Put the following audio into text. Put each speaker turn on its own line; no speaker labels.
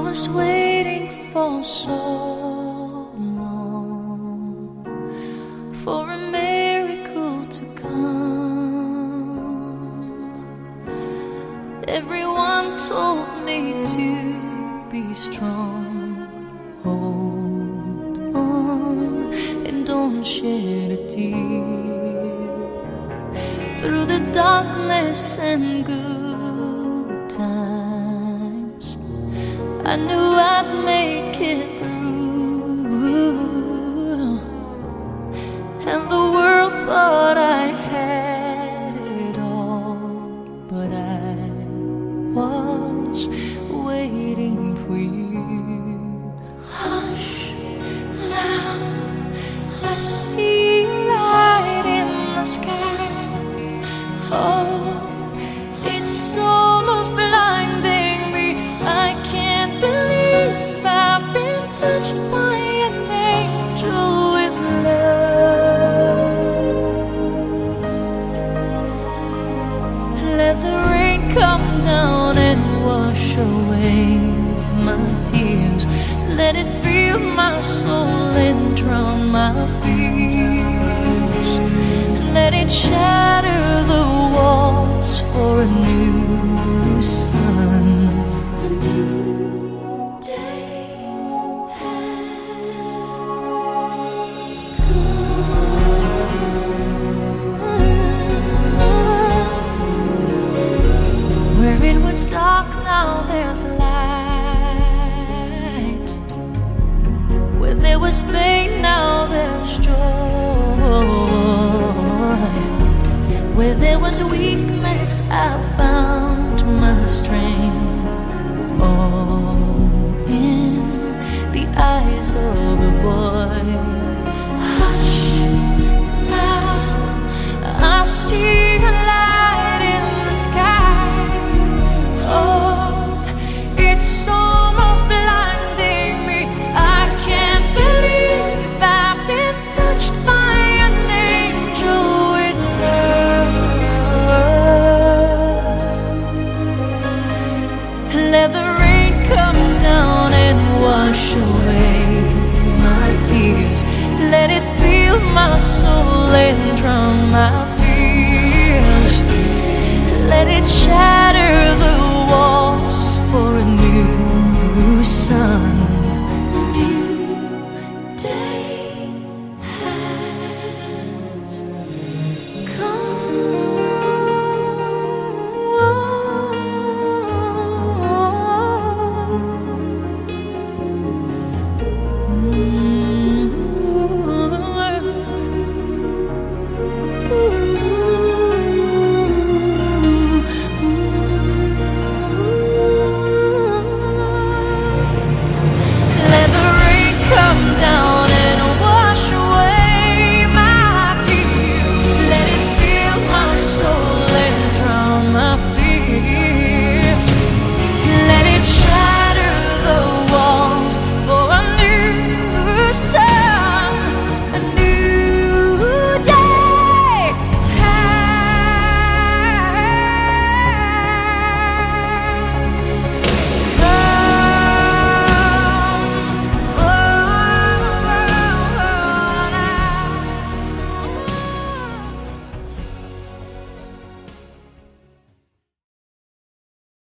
was waiting for so long for a miracle to come. Everyone told me to be strong, hold on, and don't shed a tear. Through the darkness and good times, I knew I'd make it through, and the world thought I had it all, but I was waiting for you. Hush, now I see light in the sky. Oh, it's almost blinding me. I can't believe I've been touched by an angel with love. Let the rain come down and wash away my tears. Let it fill my soul and drown my fears. Let it shatter the walls for a new sun. A new day has come. Where it was dark, now there's light. Where there was pain, now there's joy. Where there was weakness, I found my strength. All in the eyes of a boy.